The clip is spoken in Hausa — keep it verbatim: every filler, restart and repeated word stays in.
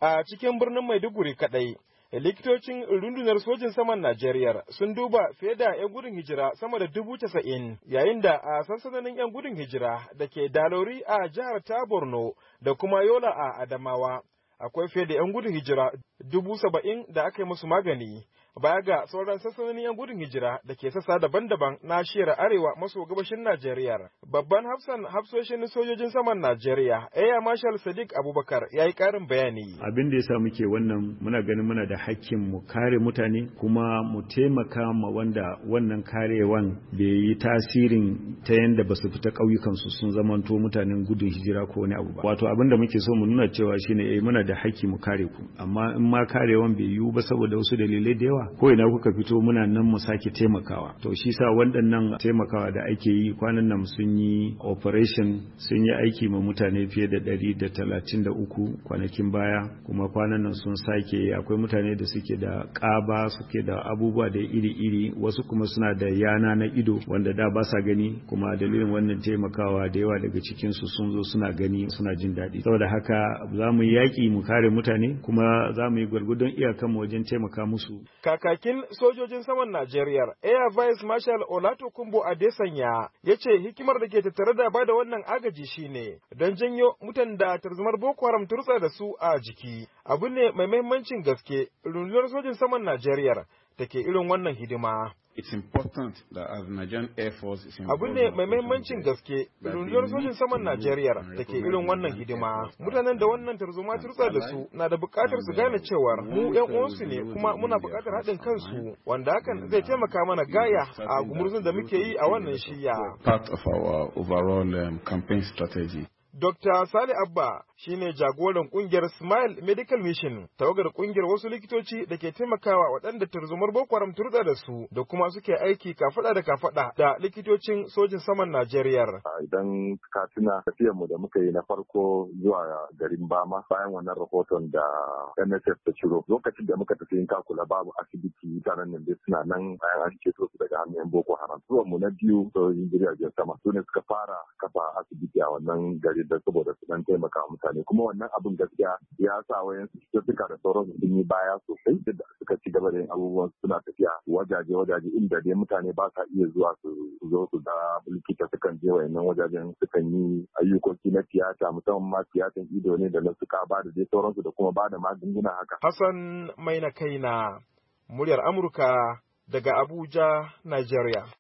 A cikin birnin Maiduguri kadai, likitocin rundunar sojin saman Najeriya sun duba fiye da 'yan gudun hijira sama da dubu casa'in, yayin da a sansanonin 'yan gudun hijira da ke Dalori a jihar ta Borno da kuma Yola a Adamawa, akwai fiye da 'yan gudun hijira dubu saba'in da aka yi musu magani. Baya ga sauran sansanonin 'yan gudun hijira da ke sassa daban-daban na shiyar arewa maso gabashin Najeriya. Babban hafsan hafsoshin sojojin saman Najeriya, Air Marshal Sadiq Abubakar, ya yi ƙarin bayani. Abin da ya sa muke wannan, muna ganin muna da hakkin mu kare mutane kuma mu taimaka ma wanda wannan karewan bai yi tasirin ta yanda ba su fita ƙauyukansu sun zamanto mutanen gudun hijira ko wani abu ba. Wato abin da muke so mu nuna cewa shine eh muna da hakki mu kare ku, amma in ma karewan bai yiwu ba saboda wasu dalilai da yawa, ko ina kuka fito muna nan mu sake taimakawa. To shi sa waɗannan taimakawa da ake yi kwanan nan sun yi operation, sun yi aiki ma mutane fiye da ɗari da talatin da uku kwanakin baya, kuma kwanan nan sun sake akwai mutane da suke da ƙaba, suke da abubuwa da iri-iri, wasu kuma suna da yana na ido wanda da ba sa gani, kuma dalilin wannan taimakawa da yawa daga cikinsu sun zo suna gani suna jin daɗi. Saboda haka za mu yi yaƙi mu kare mutane kuma za mu yi gwargwadon iyakanmu wajen taimaka musu. Kakakin sojojin saman Najeriya, Air Vice Marshal Olatokunbo Adesanya, ya ce hikimar da ke tattare da bada wannan agaji shine don janyo mutan da tarzomar Boko Haram turtsa da su a jiki. Abu ne mai mahimmancin gaske rundunar sojin saman Najeriya da ke irin wannan hidima. It's important that as Nigerian Air Force is Abu ne mai mahimmancin gaske rundunar sojin saman Najeriya da ke irin wannan hidima. Mutanen da wannan tarzoma turtsa da su na da buƙatar su gane cewar mu ƴan uwansu ne kuma muna buƙatar haɗin kansu, wanda hakan zai taimaka mana gaya a gumurzun da muke yi a wannan shiya. Part of our overall um, campaign strategy. Dokta Sale Abba shine jagoran kungiyar Smile Medical Mission, tawagar kungiyar wasu likitoci da ke taimakawa waɗanda tarzomar Boko Haram turda da su da kuma suke aiki kafada da kafada da likitocin sojin saman Najeriya. Idan ka tuna tafiyar mu da muka yi na farko zuwa garin Bama bayan wannan rahoton da N S F ta ciro, lokacin da muka tafi in ka kula babu asibiti, mutanen nan dai suna nan bayan an ceto su daga hannun Boko Haram. Zuwan mu na biyu sojojin jiragen sama su ne suka fara kafa asibiti a wannan gari da saboda su dan taimaka mutane, kuma wannan abin gaskiya ya sa wayan su suka da sauran su sun yi baya sosai da suka ci gaba da yin abubuwan suna tafiya wajaje wajaje inda dai mutane ba sa iya zuwa su zo su da likita, sukan je wayannan wajajen sukan yi ayyukoki na tiyata, musamman ma tiyatan ido ne da na suka ba da dai sauransu da kuma ba da magunguna haka. Hassan Maina Kaina, muryar Amurka daga Abuja, Nigeria.